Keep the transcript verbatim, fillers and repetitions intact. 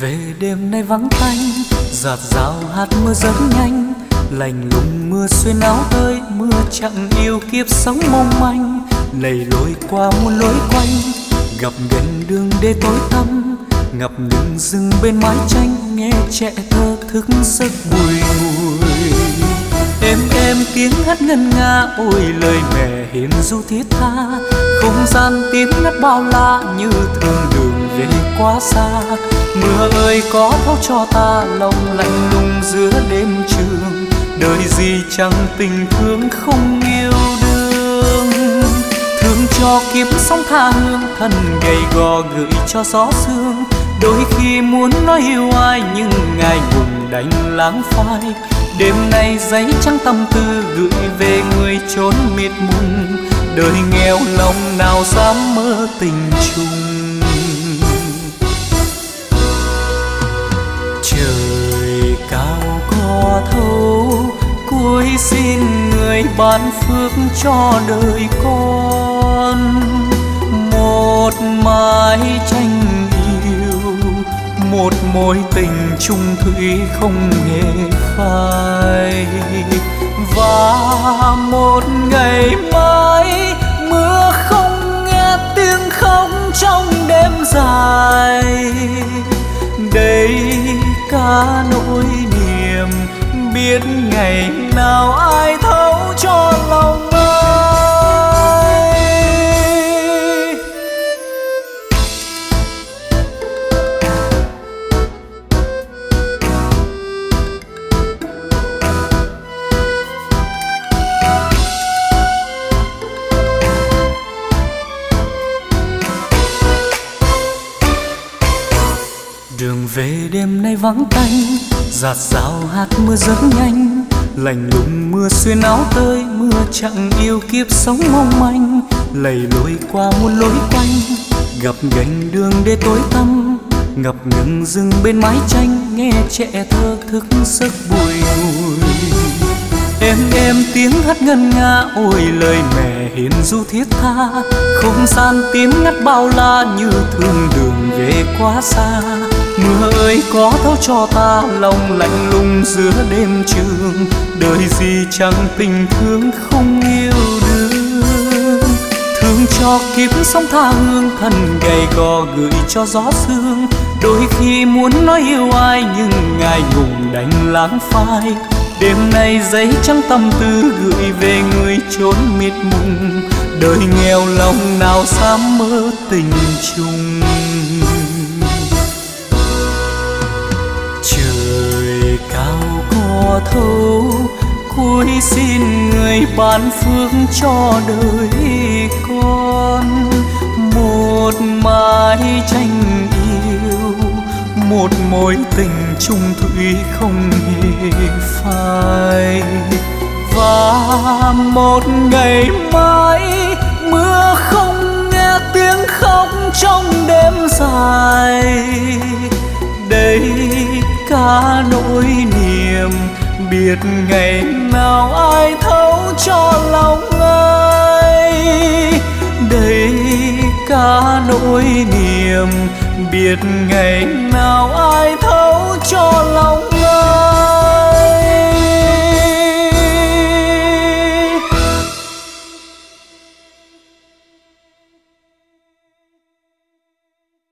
về đêm nay vắng tanh, giạt rào hạt mưa rất nhanh, lạnh lùng mưa xuyên áo tơi, mưa chẳng yêu kiếp sống mong manh, lầy lội qua muôn lối quanh, gặp gần đường đê tối tăm, ngập ngừng rừng bên mái tranh, nghe trẻ thơ thức giấc bùi ngùi. Êm êm tiếng hát ngân nga, ôi lời mẹ hiền ru thiết tha, không gian tím ngắt bao la như thương đường về quá xa. Mưa ơi có thấu cho ta lòng lạnh lùng giữa đêm trường, đời gì chẳng tình thương không yêu đương. Thương cho kiếp sống tha hương, thân gầy gò gửi cho gió sương, đôi khi muốn nói yêu ai nhưng ngại ngùng đành lãng phai. Đêm nay giấy trắng tâm tư gửi về người chốn miệt mùng, đời nghèo lòng nào dám mơ tình chung. Trời cao có thấu, cuối xin người ban phước cho đời con. Một mái tranh yêu, một mối tình chung thủy không hề phai. Và một ngày mai mưa không nghe tiếng khóc trong đêm dài. Đây cả nỗi niềm, biết ngày nào ai thấu cho lòng ai. Đường về đêm nay vắng tanh, giạt rào hạt mưa rất nhanh, lạnh lùng mưa xuyên áo tơi, mưa chẳng yêu kiếp sống mong manh, lầy lội qua muôn lối quanh, gặp gành đường đê tối tăm, ngập ngừng rừng bên mái tranh, nghe trẻ thơ thức giấc bùi ngùi. Êm êm tiếng hát ngân nga, ôi lời mẹ hiền ru thiết tha, không gian tím ngắt bao la như thương đường về quá xa. Mưa ơi có thấu cho ta lòng lạnh lùng giữa đêm trường, đời gì chẳng tình thương không yêu đương. Thương cho kiếp sống tha hương, thân gầy gò gửi cho gió sương, đôi khi muốn nói yêu ai nhưng ngại ngùng đành lãng phai. Đêm nay giấy trắng tâm tư gửi về người chốn miệt mùng, đời nghèo lòng nào dám mơ tình chung. Trời cao có thấu, cuối xin người ban phước cho đời con. Một mái tranh yêu, một mối tình chung thủy không hề phai. Và một ngày mai mưa không nghe tiếng khóc trong đêm dài. Đây cả nỗi niềm, biết ngày nào ai thấu cho lòng ai. Đây cả nỗi niềm, biết ngày nào ai thấu cho lòng